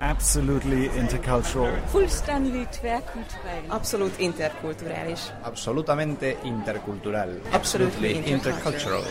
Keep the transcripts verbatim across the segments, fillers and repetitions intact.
Absolutely intercultural. Fullständigt tvärkulturell. Absolut interkulturális. Absolutamente intercultural. Absolutely intercultural.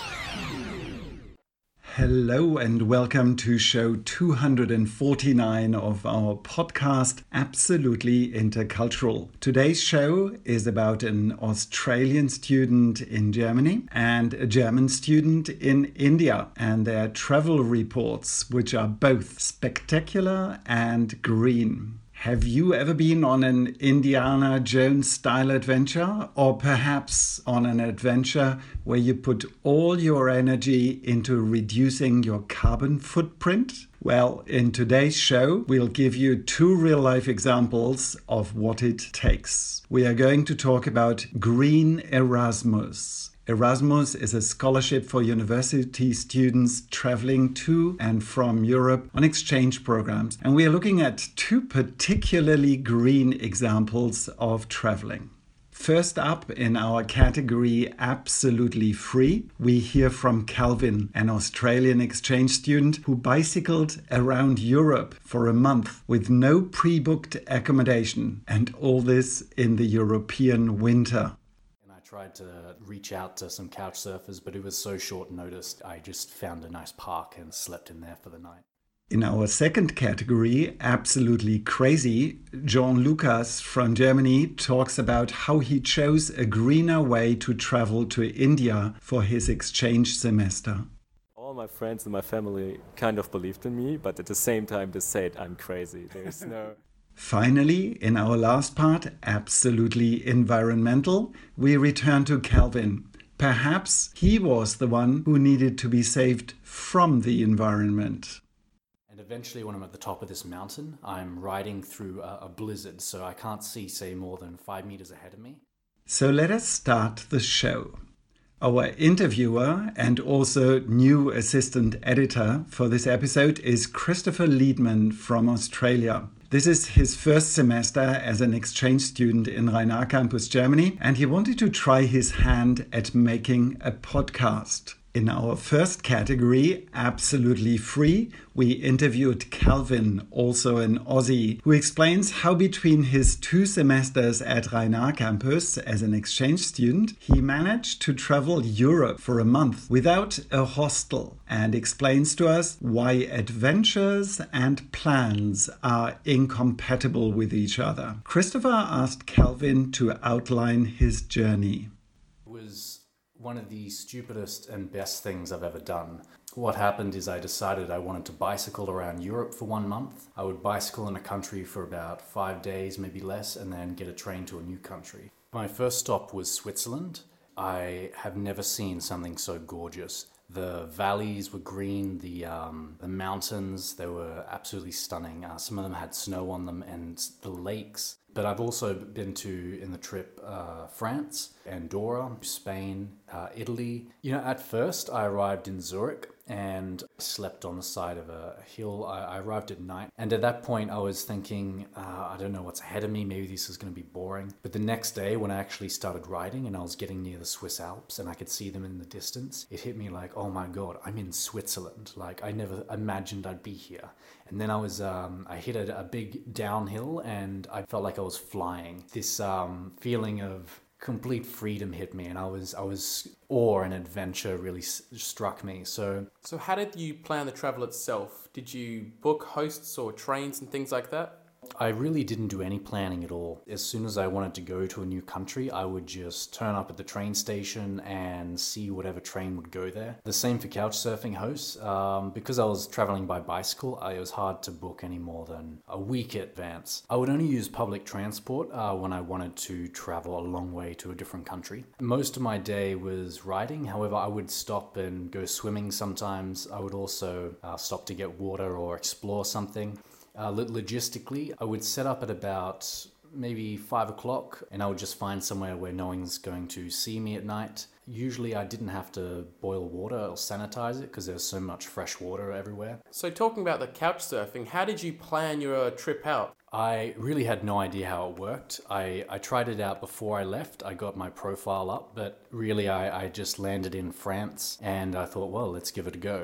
Hello and welcome to show two hundred forty-nine of our podcast, Absolutely Intercultural. Today's show is about an Australian student in Germany and a German student in India and their travel reports, which are both spectacular and green. Have you ever been on an Indiana Jones-style adventure, or perhaps on an adventure where you put all your energy into reducing your carbon footprint? Well, in today's show, we'll give you two real-life examples of what it takes. We are going to talk about Green Erasmus. Erasmus is a scholarship for university students traveling to and from Europe on exchange programs. And we are looking at two particularly green examples of traveling. First up in our category Absolutely Free, we hear from Calvin, an Australian exchange student who bicycled around Europe for a month with no pre-booked accommodation, and all this in the European winter. Tried to reach out to some couch surfers, but it was so short notice. I just found a nice park and slept in there for the night. In our second category, Absolutely Crazy, Jean Lucas from Germany talks about how he chose a greener way to travel to India for his exchange semester. All my friends and my family kind of believed in me, but at the same time they said I'm crazy. There's no... Finally, in our last part, Absolutely Environmental, we return to Calvin. Perhaps he was the one who needed to be saved from the environment. And eventually, when I'm at the top of this mountain, I'm riding through a, a blizzard, so I can't see, say, more than five meters ahead of me. So let us start the show. Our interviewer and also new assistant editor for this episode is Christopher Liedman from Australia. This is his first semester as an exchange student in Rhein-Ahr Campus, Germany, and he wanted to try his hand at making a podcast. In our first category, Absolutely Free, we interviewed Calvin, also an Aussie, who explains how between his two semesters at Rhein-Ahr Campus as an exchange student, he managed to travel Europe for a month without a hostel, and explains to us why adventures and plans are incompatible with each other. Christopher asked Calvin to outline his journey. It was one of the stupidest and best things I've ever done. What happened is I decided I wanted to bicycle around Europe for one month. I would bicycle in a country for about five days, maybe less, and then get a train to a new country. My first stop was Switzerland. I have never seen something so gorgeous. The valleys were green, the um, the mountains, they were absolutely stunning. Uh, some of them had snow on them, and the lakes. But I've also been to, in the trip, uh, France, Andorra, Spain, uh, Italy. You know, at first I arrived in Zurich and slept on the side of a hill. I, I arrived at night. And at that point I was thinking, uh, I don't know what's ahead of me. Maybe this is going to be boring. But the next day when I actually started riding and I was getting near the Swiss Alps and I could see them in the distance, it hit me like, oh my God, I'm in Switzerland. Like I never imagined I'd be here. And then I was, um, I hit a, a big downhill and I felt like I was flying. This um, feeling of complete freedom hit me, and I was, I was awe and adventure really s- struck me. So, so how did you plan the travel itself? Did you book hosts or trains and things like that? I really didn't do any planning at all. As soon as I wanted to go to a new country, I would just turn up at the train station and see whatever train would go there. The same for couchsurfing hosts. Um, because I was traveling by bicycle, I, it was hard to book any more than a week in advance. I would only use public transport uh, when I wanted to travel a long way to a different country. Most of my day was riding. However, I would stop and go swimming sometimes. I would also uh, stop to get water or explore something. Uh, logistically, I would set up at about maybe five o'clock and I would just find somewhere where no one's going to see me at night. Usually I didn't have to boil water or sanitize it because there's so much fresh water everywhere. So talking about the couch surfing, how did you plan your trip out? I really had no idea how it worked. I, I tried it out before I left. I got my profile up, but really I, I just landed in France and I thought, well, let's give it a go.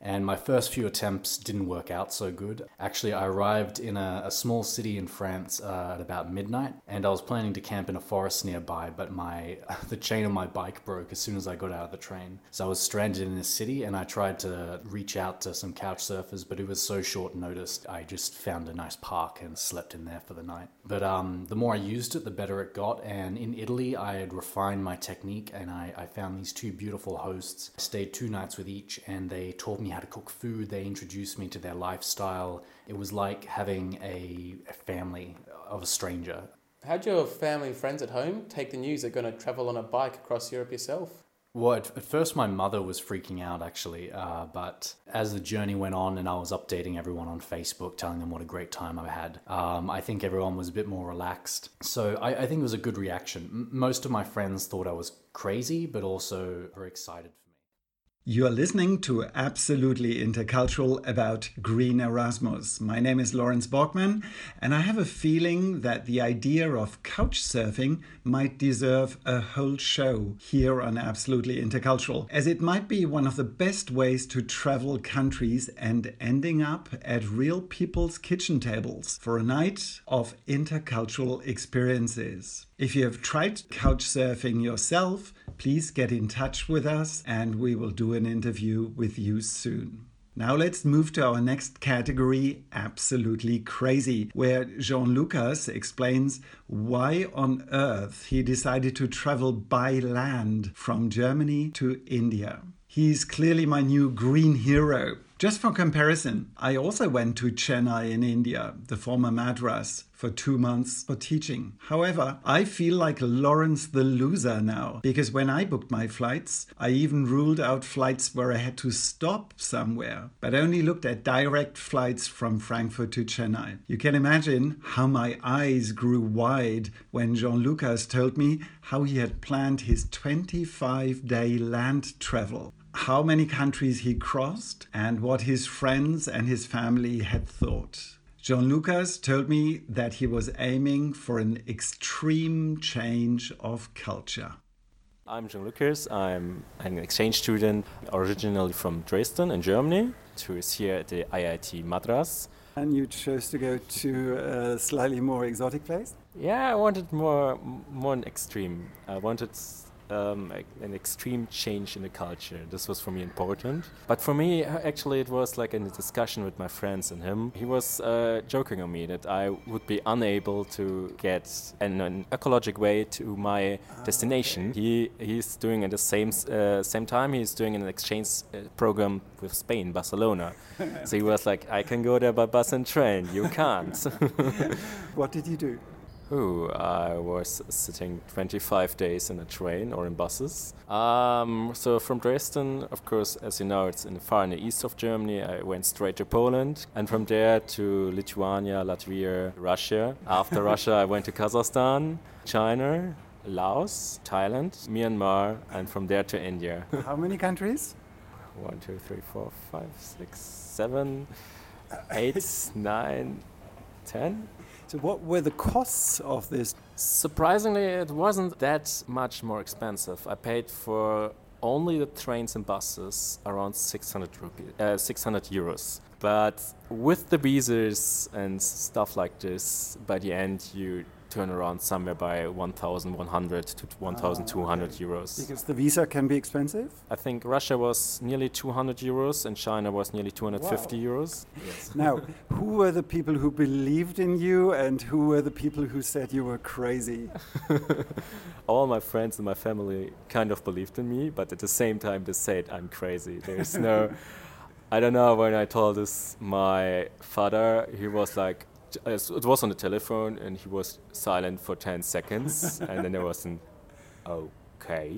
And my first few attempts didn't work out so good. Actually, I arrived in a, a small city in France uh, at about midnight, and I was planning to camp in a forest nearby, but my the chain on my bike broke as soon as I got out of the train. So I was stranded in this city, and I tried to reach out to some couch surfers, but it was so short notice, I just found a nice park and slept in there for the night. But um, the more I used it, the better it got, and in Italy, I had refined my technique, and I, I found these two beautiful hosts. I stayed two nights with each, and they taught me how to cook food. They introduced me to their lifestyle. It was like having a, a family of a stranger. How'd your family and friends at home take the news they're going to travel on a bike across Europe yourself? Well, at, at first my mother was freaking out actually, uh, but as the journey went on and I was updating everyone on Facebook, telling them what a great time I had, um, I think everyone was a bit more relaxed. So I, I think it was a good reaction. M- most of my friends thought I was crazy, but also very excited. You are listening to Absolutely Intercultural about Green Erasmus. My name is Lawrence Borgman, and I have a feeling that the idea of couch surfing might deserve a whole show here on Absolutely Intercultural, as it might be one of the best ways to travel countries and ending up at real people's kitchen tables for a night of intercultural experiences. If you have tried couch surfing yourself, please get in touch with us and we will do an interview with you soon. Now let's move to our next category, Absolutely Crazy, where Jean Lucas explains why on earth he decided to travel by land from Germany to India. He's clearly my new green hero. Just for comparison, I also went to Chennai in India, the former Madras, for two months for teaching. However, I feel like Lawrence the loser now, because when I booked my flights, I even ruled out flights where I had to stop somewhere, but only looked at direct flights from Frankfurt to Chennai. You can imagine how my eyes grew wide when Jean Lucas told me how he had planned his twenty-five day land travel, how many countries he crossed, and what his friends and his family had thought. Jean Lucas told me that he was aiming for an extreme change of culture. I'm Jean Lucas. I'm an exchange student originally from Dresden in Germany, who is here at the I I T Madras. And you chose to go to a slightly more exotic place? Yeah, I wanted more, more an extreme. I wanted um, an extreme change in the culture. This was for me important. But for me, actually, it was like in a discussion with my friends and him. He was uh, joking on me that I would be unable to get in an ecologic way to my destination. He he's doing at the same uh, same time. He's doing an exchange uh, program with Spain, Barcelona. So he was like, I can go there by bus and train. You can't. What did you do? Oh, I was sitting twenty-five days in a train or in buses. Um, so from Dresden, of course, as you know, it's in the far in the east of Germany. I went straight to Poland, and from there to Lithuania, Latvia, Russia. After Russia, I went to Kazakhstan, China, Laos, Thailand, Myanmar, and from there to India. How many countries? One, two, three, four, five, six, seven, eight, nine, ten. So what were the costs of this? Surprisingly, it wasn't that much more expensive. I paid for only the trains and buses around six hundred rupees, uh, six hundred euros. But with the visas and stuff like this, by the end you turn around somewhere by one thousand one hundred to one thousand two hundred ah, okay. euros. Because the visa can be expensive? I think Russia was nearly two hundred euros and China was nearly two hundred fifty wow. euros. Yes. Now, who were the people who believed in you and who were the people who said you were crazy? All my friends and my family kind of believed in me, but at the same time they said I'm crazy. There's no... I don't know, when I told this my father, he was like, it was on the telephone and he was silent for ten seconds and then there was an okay.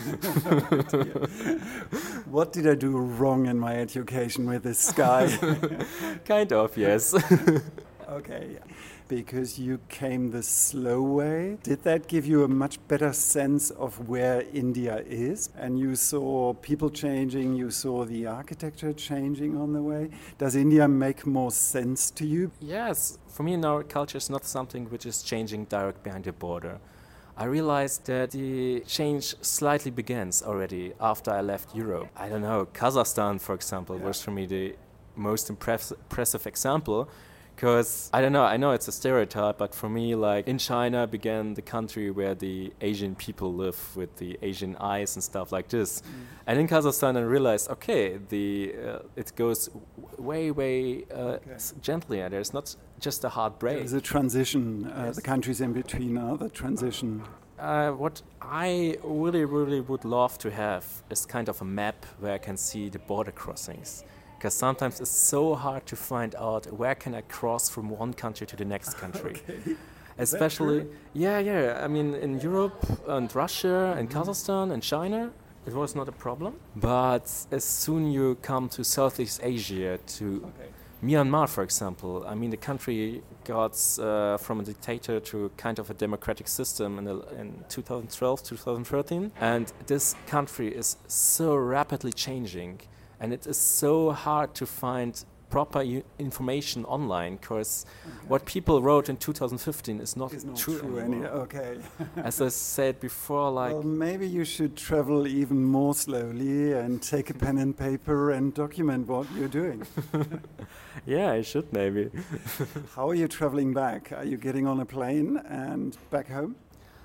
What did I do wrong in my education with this guy? Kind of, yes. Okay. Because you came the slow way, did that give you a much better sense of where India is? And you saw people changing, you saw the architecture changing on the way. Does India make more sense to you? Yes. For me now, culture is not something which is changing direct behind the border. I realized that the change slightly begins already after I left Europe. I don't know, Kazakhstan, for example, yeah. was for me the most impress- impressive example. Because, I don't know, I know it's a stereotype, but for me, like, in China began the country where the Asian people live with the Asian eyes and stuff like this. Mm. And in Kazakhstan, I realized, okay, the uh, it goes way, way uh, okay. gently. There's not just a hard break. There's a transition. Uh, yes. The countries in between are the transition. Uh, what I really, really would love to have is kind of a map where I can see the border crossings. Because sometimes it's so hard to find out where can I cross from one country to the next country. Okay. Especially, yeah, yeah. I mean, in Europe and Russia and mm-hmm. Kazakhstan and China, it was not a problem. But as soon you come to Southeast Asia, to okay. Myanmar, for example, I mean, the country got uh, from a dictator to kind of a democratic system in, the, in twenty twelve, twenty thirteen. And this country is so rapidly changing. And it is so hard to find proper u- information online because okay. what people wrote in two thousand fifteen is not, not true, true anymore. Any, okay. As I said before, like... Well, maybe you should travel even more slowly and take a pen and paper and document what you're doing. Yeah, I should maybe. How are you traveling back? Are you getting on a plane and back home?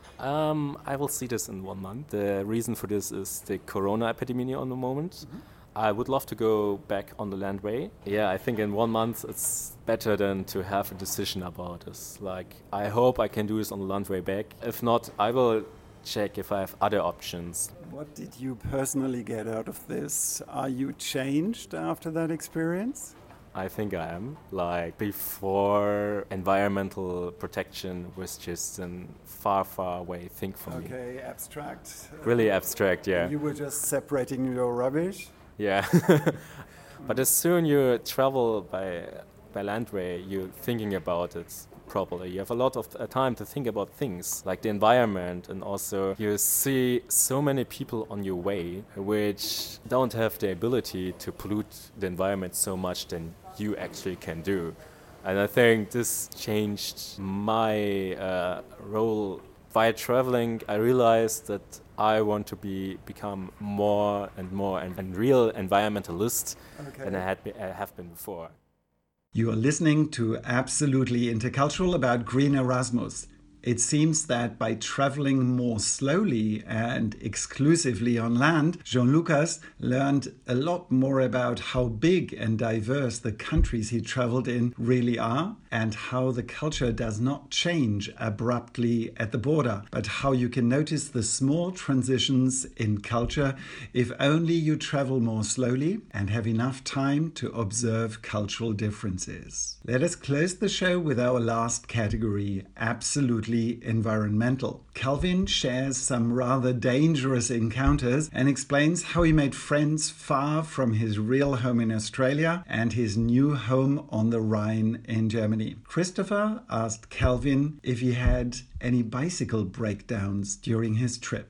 Um, I will see this in one month. The reason for this is the corona epidemic on the moment. Mm-hmm. I would love to go back on the landway. Yeah, I think in one month it's better than to have a decision about this. Like, I hope I can do this on the landway back. If not, I will check if I have other options. What did you personally get out of this? Are you changed after that experience? I think I am. Like, before, environmental protection was just a far, far away thing for okay, me. Okay, abstract. Really abstract, yeah. You were just separating your rubbish? Yeah. But as soon you travel by by landway, you're thinking about it properly. You have a lot of uh, time to think about things like the environment, and also you see so many people on your way which don't have the ability to pollute the environment so much than you actually can do. And I think this changed my uh, role. By traveling, I realized that I want to be become more and more and, and real environmentalist okay. than I had be, I have been before. You are listening to Absolutely Intercultural about Green Erasmus. It seems that by traveling more slowly and exclusively on land, Jean-Lucas learned a lot more about how big and diverse the countries he traveled in really are, and how the culture does not change abruptly at the border, but how you can notice the small transitions in culture if only you travel more slowly and have enough time to observe cultural differences. Let us close the show with our last category, absolutely environmental. Calvin shares some rather dangerous encounters and explains how he made friends far from his real home in Australia and his new home on the Rhine in Germany. Christopher asked Calvin if he had any bicycle breakdowns during his trip.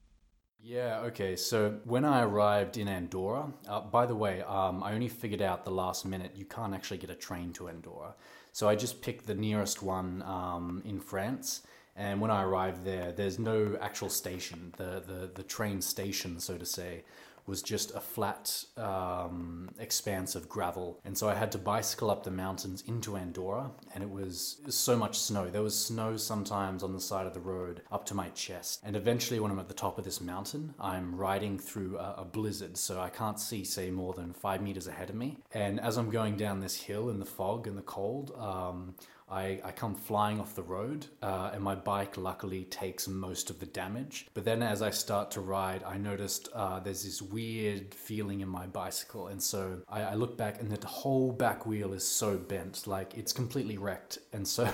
Yeah, okay, so when I arrived in Andorra, uh, by the way, um, I only figured out the last minute you can't actually get a train to Andorra. So I just picked the nearest one um, in France, and when I arrived there, there's no actual station. The, the, the train station, so to say, was just a flat um, expanse of gravel. And so I had to bicycle up the mountains into Andorra, and it was, it was so much snow. There was snow sometimes on the side of the road up to my chest. And eventually when I'm at the top of this mountain, I'm riding through a, a blizzard, so I can't see, say, more than five meters ahead of me. And as I'm going down this hill in the fog and the cold, um, I, I come flying off the road, uh, and my bike luckily takes most of the damage. But then as I start to ride, I noticed uh, there's this weird feeling in my bicycle. And so I, I look back, and the whole back wheel is so bent, like it's completely wrecked. And so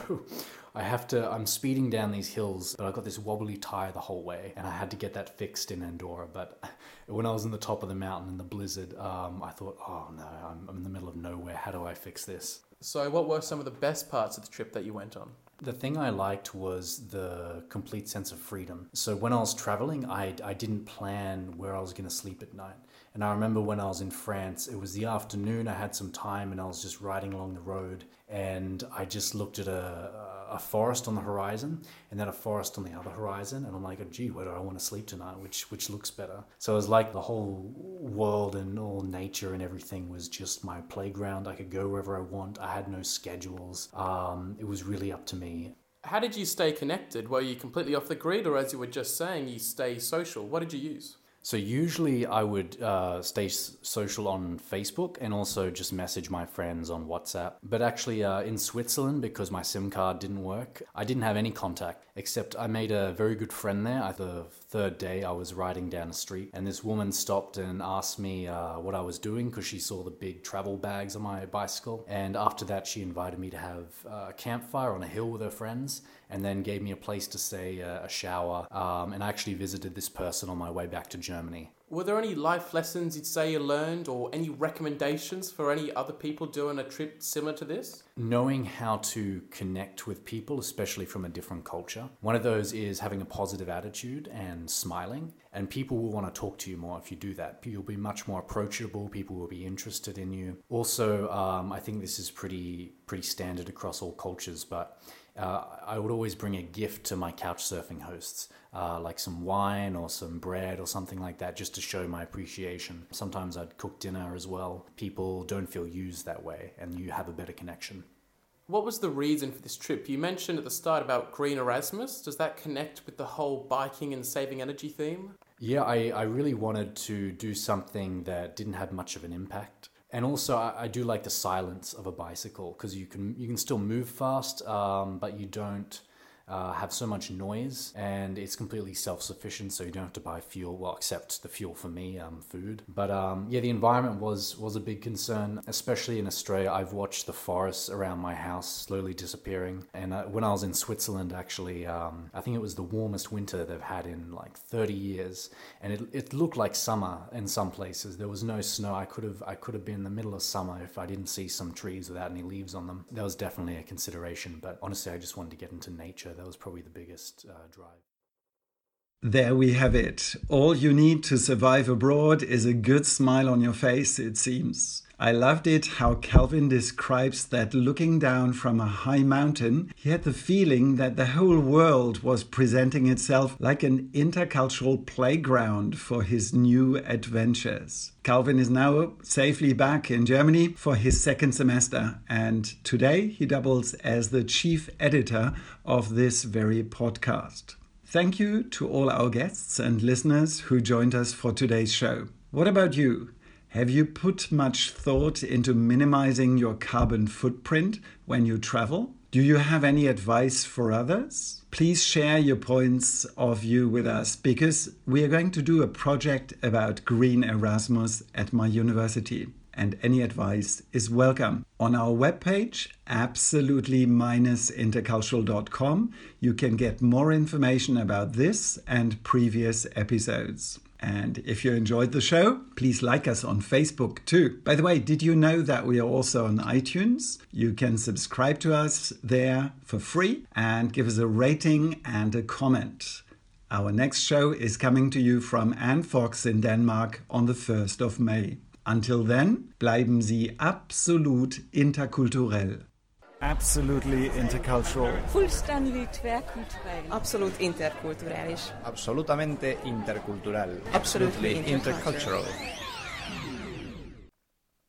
I have to, I'm speeding down these hills, but I've got this wobbly tire the whole way, and I had to get that fixed in Andorra. But when I was in the top of the mountain in the blizzard, um, I thought, oh no, I'm, I'm in the middle of nowhere. How do I fix this? So what were some of the best parts of the trip that you went on? The thing I liked was the complete sense of freedom. So when I was traveling, I, I didn't plan where I was going to sleep at night. And I remember when I was in France, it was the afternoon, I had some time and I was just riding along the road and I just looked at a, a forest on the horizon and then a forest on the other horizon. And I'm like, oh, gee, where do I want to sleep tonight? Which which looks better? So it was like the whole world and all nature and everything was just my playground. I could go wherever I want. I had no schedules. Um, it was really up to me. How did you stay connected? Were you completely off the grid, or as you were just saying, you stay social? What did you use? So usually I would uh, stay s- social on Facebook and also just message my friends on WhatsApp. But actually uh, in Switzerland, because my SIM card didn't work, I didn't have any contact, except I made a very good friend there. The third day I was riding down the street and this woman stopped and asked me uh, what I was doing because she saw the big travel bags on my bicycle. And after that she invited me to have a campfire on a hill with her friends, and then gave me a place to stay, uh, a shower, um, and I actually visited this person on my way back to Germany. Were there any life lessons you'd say you learned, or any recommendations for any other people doing a trip similar to this? Knowing how to connect with people, especially from a different culture. One of those is having a positive attitude and smiling, and people will want to talk to you more if you do that. You'll be much more approachable, people will be interested in you. Also, um, I think this is pretty, pretty standard across all cultures, but Uh, I would always bring a gift to my couch surfing hosts, uh, like some wine or some bread or something like that, just to show my appreciation. Sometimes I'd cook dinner as well. People don't feel used that way, and you have a better connection. What was the reason for this trip? You mentioned at the start about Green Erasmus. Does that connect with the whole biking and saving energy theme? Yeah, I, I really wanted to do something that didn't have much of an impact. And also, I, I do like the silence of a bicycle because you can you can still move fast, um, but you don't uh, have so much noise, and it's completely self-sufficient, so you don't have to buy fuel, well, except the fuel for me, um, food. But um, yeah, the environment was, was a big concern, especially in Australia. I've watched the forests around my house slowly disappearing. And uh, when I was in Switzerland, actually, um, I think it was the warmest winter they've had in like thirty years. And it, it looked like summer in some places. There was no snow. I could have I could have been in the middle of summer if I didn't see some trees without any leaves on them. That was definitely a consideration. But honestly, I just wanted to get into nature. That was probably the biggest uh, drive. There we have it. All you need to survive abroad is a good smile on your face, it seems. I loved it how Calvin describes that looking down from a high mountain, he had the feeling that the whole world was presenting itself like an intercultural playground for his new adventures. Calvin is now safely back in Germany for his second semester, and today he doubles as the chief editor of this very podcast. Thank you to all our guests and listeners who joined us for today's show. What about you? Have you put much thought into minimizing your carbon footprint when you travel? Do you have any advice for others? Please share your points of view with us, because we are going to do a project about Green Erasmus at my university, and any advice is welcome. On our webpage, absolutely intercultural dot com, you can get more information about this and previous episodes. And if you enjoyed the show, please like us on Facebook too. By the way, did you know that we are also on iTunes? You can subscribe to us there for free and give us a rating and a comment. Our next show is coming to you from Anne Fox in Denmark on the first of May. Until then, bleiben Sie absolut interkulturell. Absolutely intercultural. Fullständig tvärkulturell. Absolut interkulturális. Absolutamente intercultural. Absolutely intercultural.